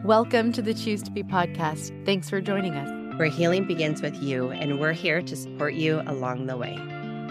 Welcome to the Choose to Be podcast. Thanks for joining us. Where healing begins with you, and we're here to support you along the way.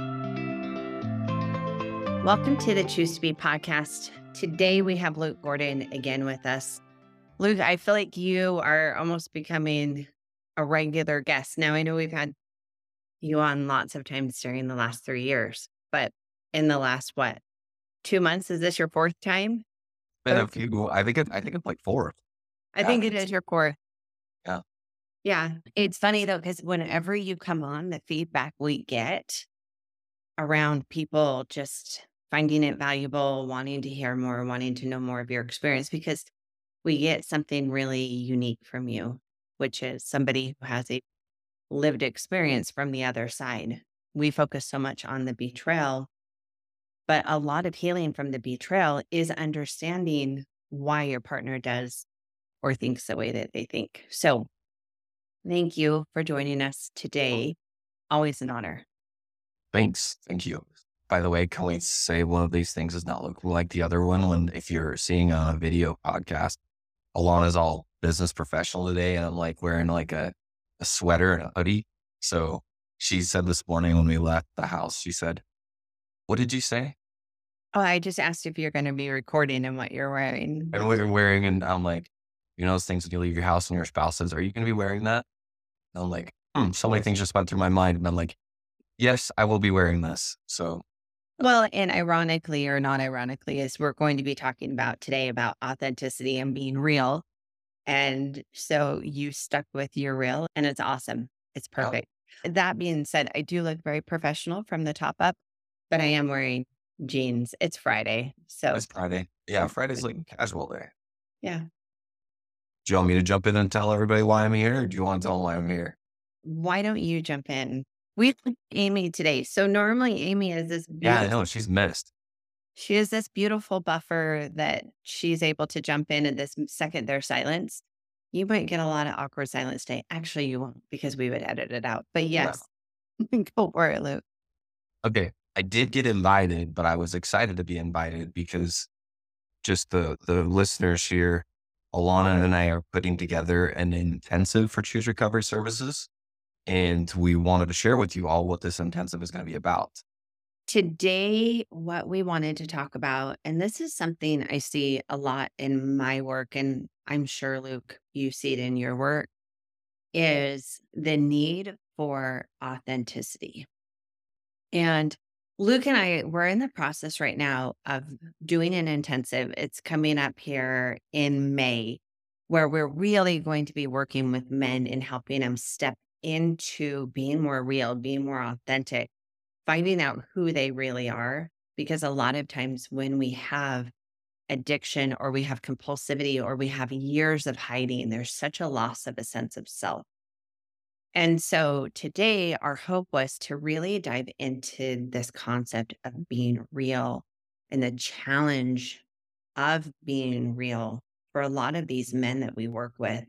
Welcome to the Choose to Be podcast. Today we have Luke Gordon again with us. Luke, I feel like you are almost becoming a regular guest. Now, I know we've had you on lots of times during the last 3 years, but in the last, 2 months, is this your fourth time? Been a few. I think it's like fourth. I think it is your fourth. Yeah. Yeah. It's funny though, because whenever you come on, the feedback we get around people just finding it valuable, wanting to hear more, wanting to know more of your experience, because we get something really unique from you, which is somebody who has a lived experience from the other side. We focus so much on the betrayal, but a lot of healing from the betrayal is understanding why your partner does or thinks the way that they think. So thank you for joining us today. Always an honor. Thanks. Thank you. By the way, can we say one of these things does not look like the other one? When if you're seeing a video podcast, Alana's all business professional today, and I'm like wearing like a sweater and a hoodie. So she said this morning when we left the house, she said, "What did you say?" Oh, I just asked if you're going to be recording and what you're wearing. And what you're wearing, and I'm like, you know those things when you leave your house and your spouse says, "Are you going to be wearing that?" And I'm like, so many things just went through my mind, and I'm like, yes, I will be wearing this. So, Well, and ironically or not ironically, is we're going to be talking about today about authenticity and being real. And so you stuck with your real, and it's awesome. It's yeah, perfect. That being said, I do look very professional from the top up, but I am wearing jeans. It's Friday. So it's Friday. Yeah, Friday's like a casual day. yeah. Do you want me to jump in and tell everybody why I'm here, or do you want to tell them why I'm here? Why don't you jump in? We have Amy today. So normally Amy is this Yeah, I beautiful, know she's missed. she is this beautiful buffer that she's able to jump in at this second there's silence. You might get a lot of awkward silence today. Actually, you won't because we would edit it out. But No. yes, go for it, Luke. Okay, I did get invited, but I was excited to be invited because just the listeners here, Alana and I are putting together an intensive for Choose Recovery Services, and we wanted to share with you all what this intensive is going to be about. Today, what we wanted to talk about, and this is something I see a lot in my work, and I'm sure, Luke, you see it in your work, is the need for authenticity. And Luke and I, we're in the process right now of doing an intensive. It's coming up here in May, where we're really going to be working with men and helping them step into being more real, being more authentic, finding out who they really are. Because a lot of times when we have addiction or we have compulsivity or we have years of hiding, there's such a loss of a sense of self. And so today, our hope was to really dive into this concept of being real and the challenge of being real for a lot of these men that we work with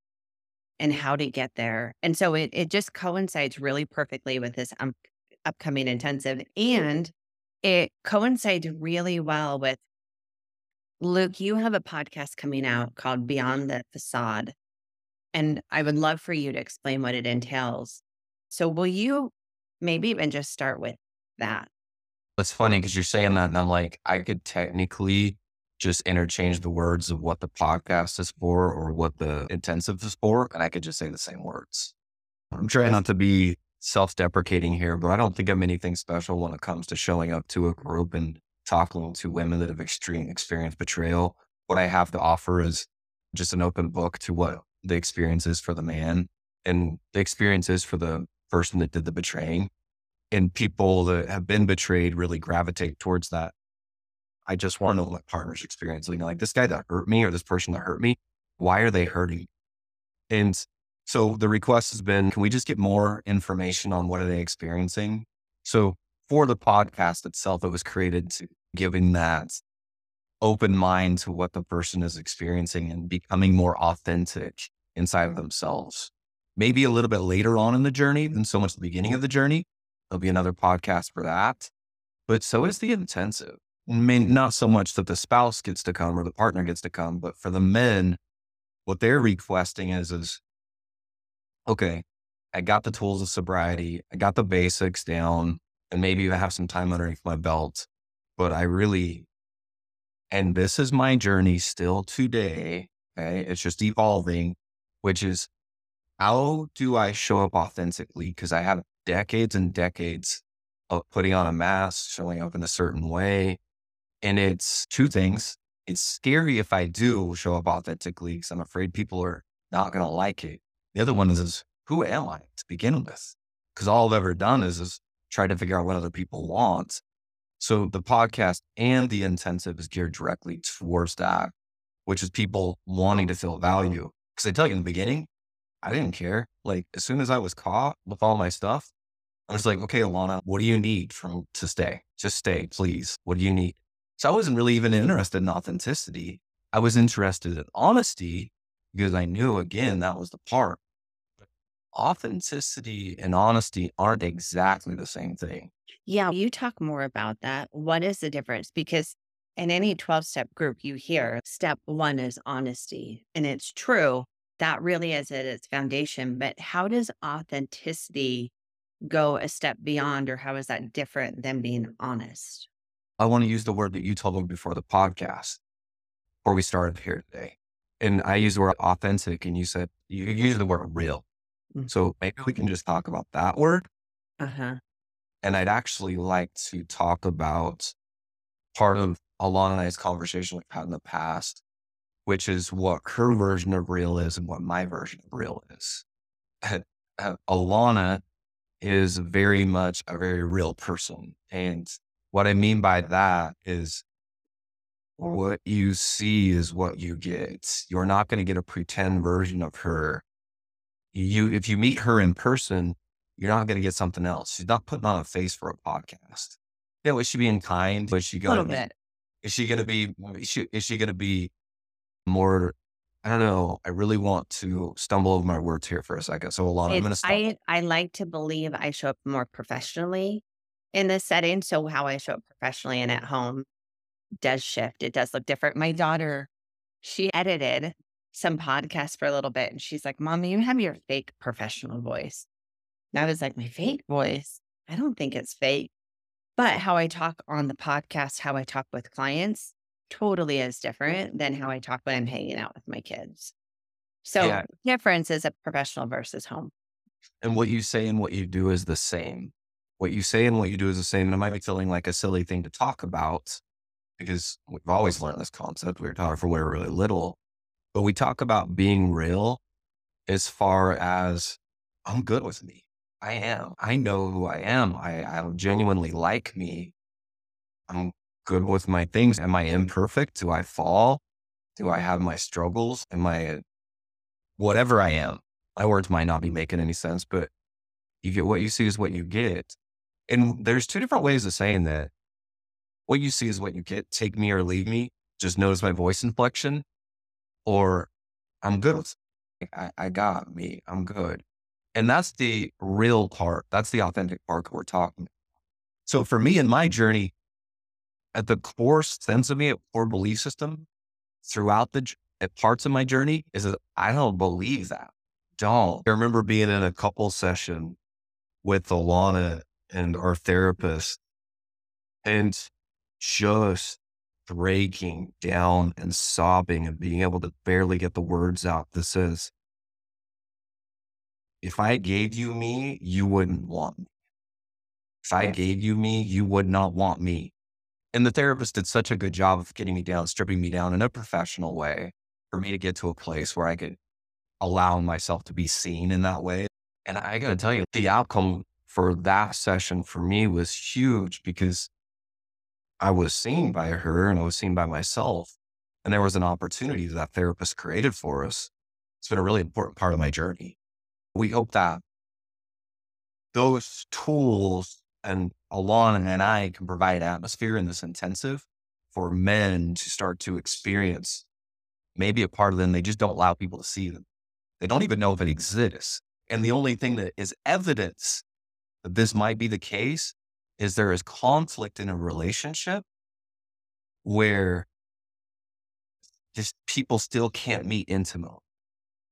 and how to get there. And so it just coincides really perfectly with this upcoming intensive. And it coincides really well with Luke, you have a podcast coming out called Beyond the Facade. And I would love for you to explain what it entails. So will you maybe even just start with that? It's funny because you're saying that, and I'm like, I could technically just interchange the words of what the podcast is for or what the intensive is for, and I could just say the same words. I'm trying not to be self-deprecating here, but I don't think I'm anything special when it comes to showing up to a group and talking to women that have experienced betrayal. What I have to offer is just an open book to what the experience is for the man and the experience is for the person that did the betraying. And people that have been betrayed really gravitate towards that. I just want to know what my partner's experiencing. Like this guy that hurt me or this person that hurt me, why are they hurting? And so the request has been, can we just get more information on what are they experiencing? So for the podcast itself, it was created to giving that open mind to what the person is experiencing and becoming more authentic inside of themselves. Maybe a little bit later on in the journey than so much the beginning of the journey. There'll be another podcast for that. But so is the intensive. I mean, not so much that the spouse gets to come or the partner gets to come, but for the men, What they're requesting is, okay, I got the tools of sobriety. I got the basics down and maybe even have some time underneath my belt, but and this is my journey still today. Okay. It's just evolving, which is how do I show up authentically? Cause I have decades and decades of putting on a mask, showing up in a certain way. And it's two things. It's scary if I do show up authentically because I'm afraid people are not going to like it. The other one is who am I to begin with? Because all I've ever done is try to figure out what other people want. So the podcast and the intensive is geared directly towards that, which is people wanting to feel value. Because I tell you in the beginning, I didn't care. Like as soon as I was caught with all my stuff, I was like, okay, Alana, what do you need to stay? Just stay, please. What do you need? So I wasn't really even interested in authenticity. I was interested in honesty because I knew, again, that was the part. Authenticity and honesty aren't exactly the same thing. Yeah, you talk more about that. What is the difference? Because in any 12-step group, you hear step one is honesty. And it's true. That really is at its foundation. But how does authenticity go a step beyond, or how is that different than being honest? I want to use the word that you told me before the podcast, before we started here today. And I used the word authentic and you said, you used the word real. Mm. So maybe we can just talk about that word. Uh-huh. And I'd actually like to talk about part of Alana and I's conversation we've had in the past, which is what her version of real is and what my version of real is. Alana is very much a very real person. And what I mean by that is what you see is what you get. You're not going to get a pretend version of her. If you meet her in person, you're not going to get something else. She's not putting on a face for a podcast. Yeah, was she being kind? Was she A little going? bit. Is she going to be? Is she going to be more? I don't know. I really want to stumble over my words here for a second. So Alana, I'm going to stop. I like to believe I show up more professionally in this setting. So how I show up professionally and at home does shift. It does look different. My daughter, she edited some podcasts for a little bit and she's like, Mommy, you have your fake professional voice. And I was like, my fake voice? I don't think it's fake. But how I talk on the podcast, how I talk with clients totally is different than how I talk when I'm hanging out with my kids. So Yeah, difference is a professional versus home. and what you say and what you do is the same. What you say and what you do is the same. And it might be feeling like a silly thing to talk about because we've always learned this concept. We were taught it when we were really little, but we talk about being real as far as I'm good with me. I am. I know who I am. I genuinely like me. I'm good with my things. Am I imperfect? Do I fall? Do I have my struggles? Am I whatever I am? My words might not be making any sense, but you get what you see is what you get. And there's two different ways of saying that. What you see is what you get. Take me or leave me. Just notice my voice inflection, or I'm good with I got me. I'm good. And that's the real part. That's the authentic part that we're talking. So for me in my journey, at the core sense of me, a core belief system throughout at parts of my journey is that I don't believe that. Don't. I remember being in a couple session with Alana and our therapist and just breaking down and sobbing and being able to barely get the words out that says, if I gave you me, you wouldn't want me. If I gave you me, you would not want me. And the therapist did such a good job of getting me down, stripping me down in a professional way for me to get to a place where I could allow myself to be seen in that way. And I got to tell you, the outcome for that session for me was huge because I was seen by her and I was seen by myself. And there was an opportunity that therapist created for us. It's been a really important part of my journey. We hope that those tools and Alana and I can provide atmosphere in this intensive for men to start to experience maybe a part of them. They just don't allow people to see them. They don't even know if it exists. And the only thing that is evidence that this might be the case is there is conflict in a relationship where just people still can't meet intimately.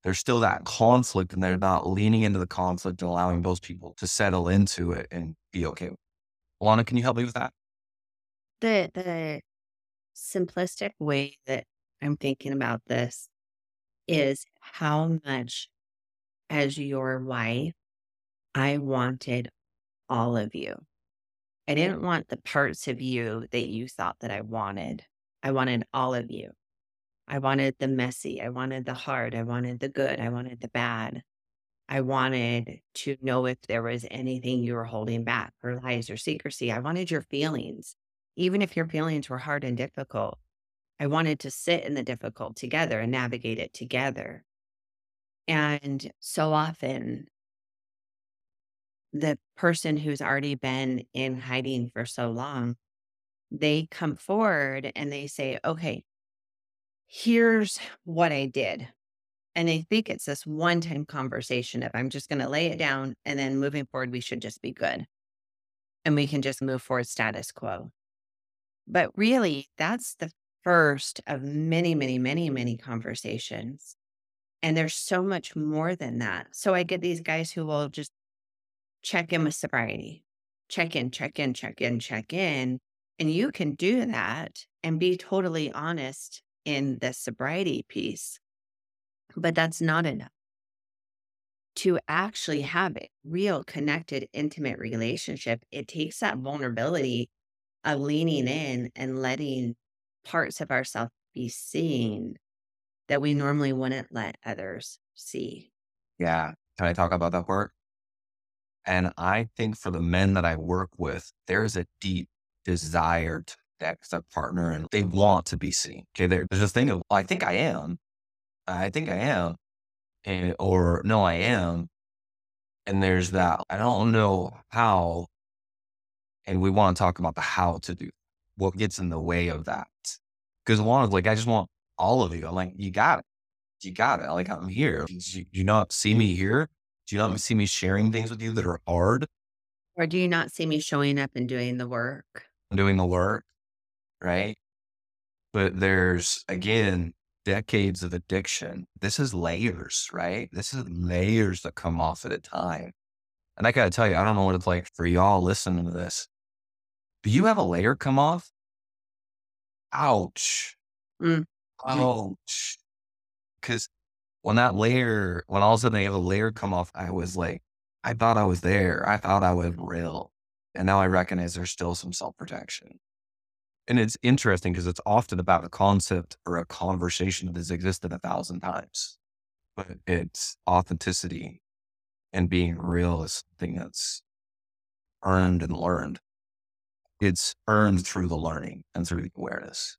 there's still that conflict and they're not leaning into the conflict and allowing those people to settle into it and be okay. Alana, can you help me with that? The simplistic way that I'm thinking about this is how much, as your wife, I wanted all of you. I didn't want the parts of you that you thought that I wanted. I wanted all of you. I wanted the messy. I wanted the hard. I wanted the good. I wanted the bad. I wanted to know if there was anything you were holding back or lies or secrecy. I wanted your feelings, even if your feelings were hard and difficult. I wanted to sit in the difficult together and navigate it together. And so often, the person who's already been in hiding for so long, they come forward and they say, okay, here's what I did. And they think it's this one time conversation of I'm just going to lay it down and then moving forward, we should just be good and we can just move forward status quo. But really, that's the first of many, many, many, many conversations. And there's so much more than that. So I get these guys who will just check in with sobriety, check in, check in, check in, check in. And you can do that and be totally honest in the sobriety piece, but that's not enough. To actually have a real connected, intimate relationship, it takes that vulnerability of leaning in and letting parts of ourselves be seen that we normally wouldn't let others see. Yeah. Can I talk about that part? And I think for the men that I work with, there's a deep desire to connect with a partner and they want to be seen. Okay. There's this thing of, I think I am. I think I am. Or no, I am. And there's that, I don't know how. And we want to talk about the how to do what gets in the way of that. Because one is like, I just want all of you. I'm like, you got it. You got it. Like, I'm here. Do you not see me here? Do you not see me sharing things with you that are hard? Or do you not see me showing up and doing the work? I'm doing the work, right? But there's, again, decades of addiction. This is layers, right? This is layers that come off at a time. And I got to tell you, I don't know what it's like for y'all listening to this. Do you have a layer come off? Ouch. Mm. Ouch. Because when all of a sudden they have a layer come off, I was like, I thought I was there. I thought I was real. And now I recognize there's still some self-protection. And it's interesting because it's often about a concept or a conversation that has existed 1,000 times. But it's authenticity and being real is something that's earned and learned. It's earned through the learning and through the awareness.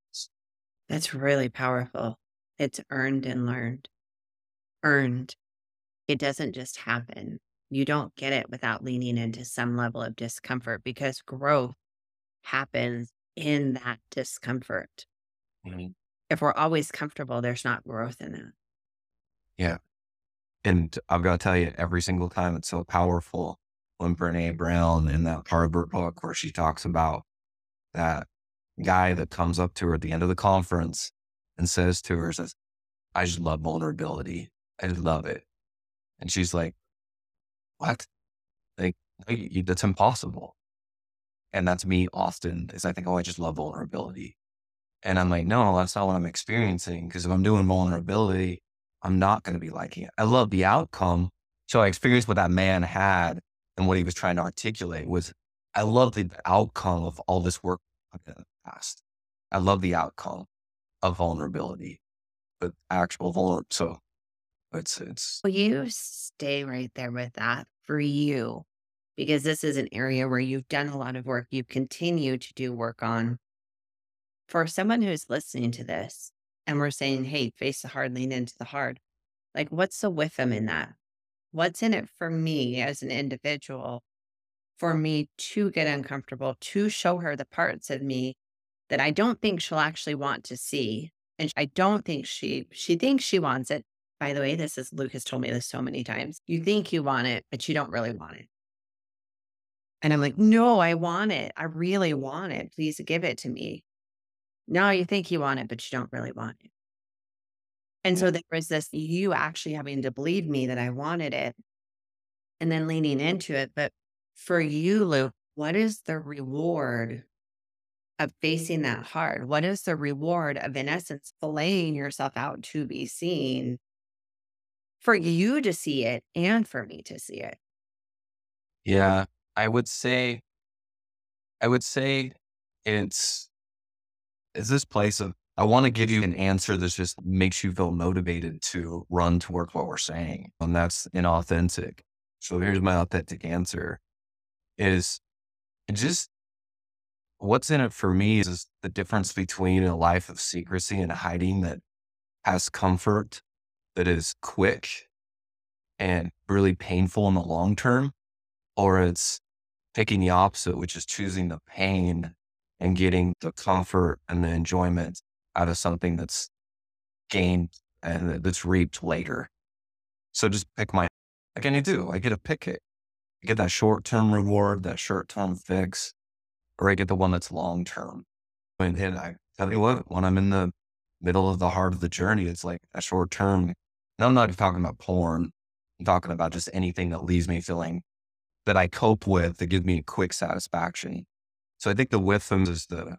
That's really powerful. It's earned and learned. Earned. It doesn't just happen. You don't get it without leaning into some level of discomfort because growth happens in that discomfort. Mhm. If we're always comfortable, there's not growth in it. Yeah. And I've got to tell you, every single time it's so powerful when Brene Brown in that Harvard book where she talks about that guy that comes up to her at the end of the conference and says to her, says, I just love vulnerability. I just love it. And she's like, what? Like, that's impossible. And that's me often is I think, oh, I just love vulnerability. And I'm like, no, that's not what I'm experiencing. Because if I'm doing vulnerability, I'm not going to be liking it. I love the outcome. So I experienced what that man had and what he was trying to articulate was, I love the outcome of all this work I've done in the past. I love the outcome of vulnerability, but actual vulnerability. So it's, Will you stay right there with that for you? Because this is an area where you've done a lot of work, you continue to do work on. For someone who's listening to this and we're saying, hey, face the hard, lean into the hard, like what's the with them in that? What's in it for me as an individual for me to get uncomfortable, to show her the parts of me that I don't think she'll actually want to see. And I don't think she thinks she wants it. By the way, this is Luke has told me this so many times. You think you want it, but you don't really want it. And I'm like, no, I want it. I really want it. Please give it to me. No, you think you want it, but you don't really want it. And Yeah. so there was this, you actually having to believe me that I wanted it and then leaning into it. But for you, Luke, what is the reward of facing that hard? What is the reward of, in essence, filleting yourself out to be seen for you to see it and for me to see it? Yeah. I would say, I would say it's, it's this place of, I want to give you an answer that just makes you feel motivated to run towards what we're saying. And that's inauthentic. So here's my authentic answer is just what's in it for me is the difference between a life of secrecy and hiding that has comfort, that is quick and really painful in the long term, or it's picking the opposite, which is choosing the pain and getting the comfort and the enjoyment out of something that's gained and that's reaped later. So just pick my, again, I do. I get to pick it. I get that short term reward, that short term fix, or I get the one that's long term. And I tell you what, when I'm in the middle of the heart of the journey, it's like a short term. And I'm not talking about porn. I'm talking about just anything that leaves me feeling that I cope with that gives me quick satisfaction. So I think the with them is the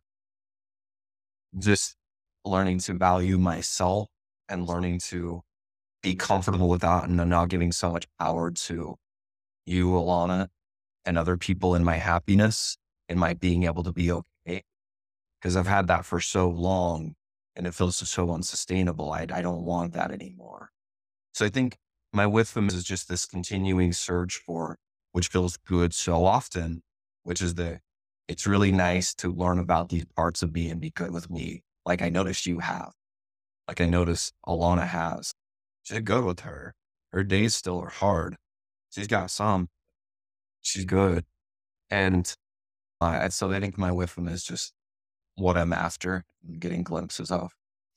just learning to value myself and learning to be comfortable with that and not giving so much power to you, Alana, and other people in my happiness and my being able to be okay. Because I've had that for so long and it feels so unsustainable. I don't want that anymore. So I think my with them is just this continuing search for, which feels good so often, which is it's really nice to learn about these parts of me and be good with me. Like I noticed you have, like I noticed Alana has. She's good with her. Her days still are hard. She's got some, she's good. And so I think my with them is just what I'm after, getting glimpses of.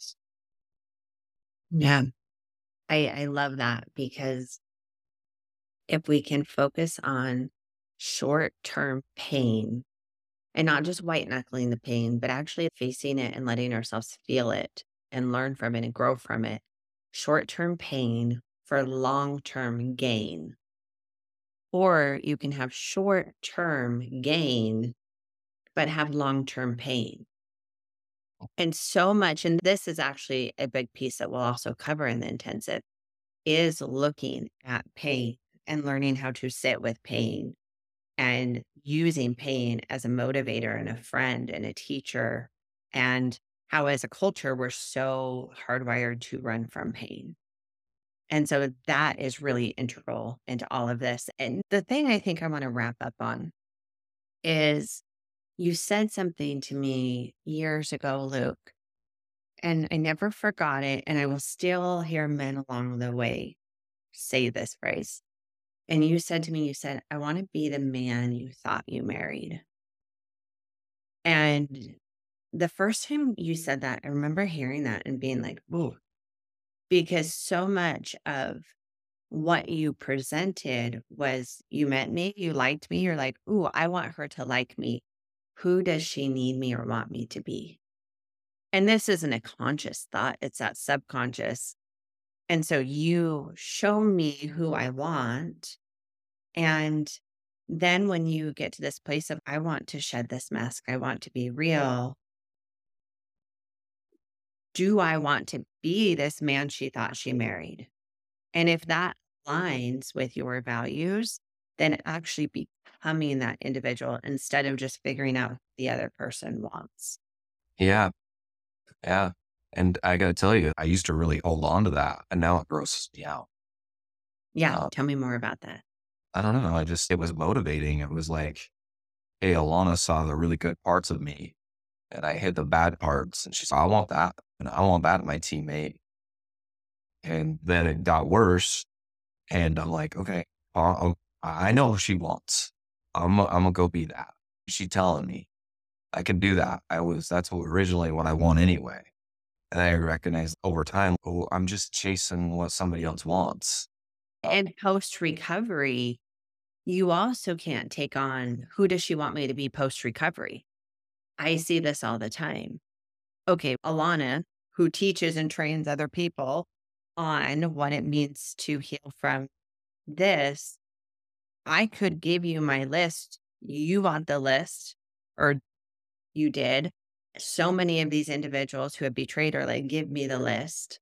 Yeah. I love that because if we can focus on short term pain and not just white knuckling the pain, but actually facing it and letting ourselves feel it and learn from it and grow from it, short term pain for long term gain. Or you can have short term gain, but have long term pain. And so much, and this is actually a big piece that we'll also cover in the intensive, is looking at pain and learning how to sit with pain and using pain as a motivator and a friend and a teacher. And how, as a culture, we're so hardwired to run from pain. And so that is really integral into all of this. And the thing I think I want to wrap up on is you said something to me years ago, Luke, and I never forgot it. And I will still hear men along the way say this phrase. And you said to me, you said, I want to be the man you thought you married. And the first time you said that, I remember hearing that and being like, "Ooh," because so much of what you presented was you met me, you liked me, you're like, "Ooh, I want her to like me. Who does she need me or want me to be?" And this isn't a conscious thought, it's that subconscious. And so you show me who I want. And then when you get to this place of, I want to shed this mask, I want to be real, do I want to be this man she thought she married? And if that aligns with your values, then actually becoming that individual instead of just figuring out what the other person wants. Yeah. Yeah. And I got to tell you, I used to really hold on to that and now it grosses me out. Yeah. Uh, Tell me more about that. I don't know. It was motivating. It was like, hey, Alana saw the really good parts of me and I hid the bad parts. And she's like, I want that. And I want that in my teammate. And then it got worse. And I'm like, okay, I know what she wants. I'm going to go be that. She telling me I can do that. That's originally what I want anyway. And I recognized over time, oh, I'm just chasing what somebody else wants. And post recovery, you also can't take on, who does she want me to be post recovery? I see this all the time. Okay, Alana, who teaches and trains other people, on what it means to heal from this, I could give you my list. You want the list, or you did. So many of these individuals who have betrayed are like, give me the list.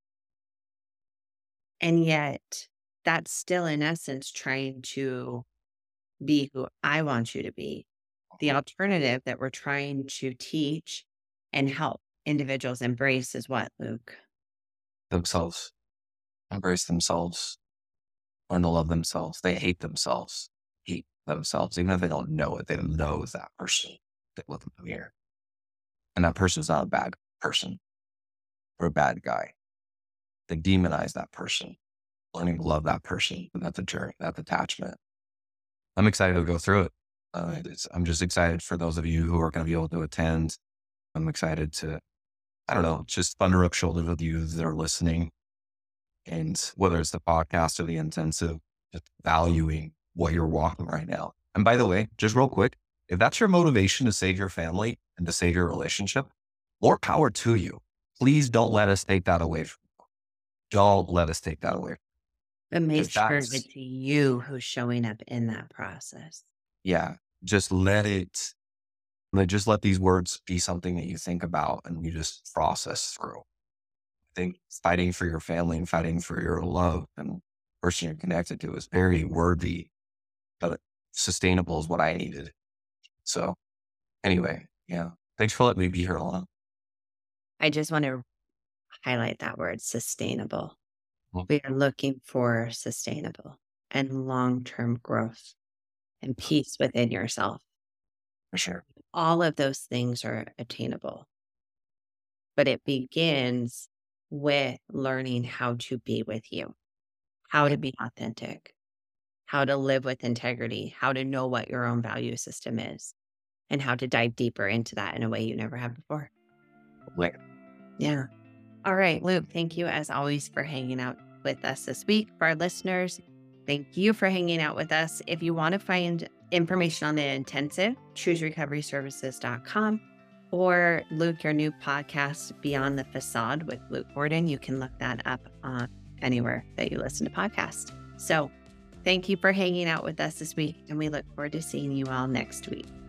And yet, that's still in essence trying to be who I want you to be. The alternative that we're trying to teach and help individuals embrace is what, Luke? Themselves, embrace themselves, learn to love themselves. They hate themselves, even if they don't know it. They don't know that person. They look in the mirror, and that person's not a bad person or a bad guy. They demonize that person. Learning to love that person, and that's a journey, that's attachment. I'm excited to go through it. I'm just excited for those of you who are going to be able to attend. I'm excited to, I don't know, just thunder up shoulders with you that are listening. And whether it's the podcast or the intensive, just valuing what you're walking right now. And by the way, just real quick, if that's your motivation to save your family and to save your relationship, more power to you. Please don't let us take that away from you. Don't let us take that away. But make Because sure that's- it's you who's showing up in that process. Yeah, just let these words be something that you think about and you just process through. I think fighting for your family and fighting for your love and the person you're connected to is very worthy, but sustainable is what I needed. So anyway, yeah. Thanks for letting me be here, Alana. I just want to highlight that word, sustainable. Mhm. We are looking for sustainable and long-term growth and peace within yourself. For sure. All of those things are attainable, but it begins with learning how to be with you, how to be authentic, how to live with integrity, how to know what your own value system is, and how to dive deeper into that in a way you never have before. Like, Yeah. All right, Luke, thank you as always for hanging out with us this week. For our listeners, thank you for hanging out with us. If you want to find information on the intensive, chooserecoveryservices.com, or Luke, your new podcast, Beyond the Facade with Luke Gordon, you can look that up anywhere that you listen to podcasts. So thank you for hanging out with us this week, and we look forward to seeing you all next week.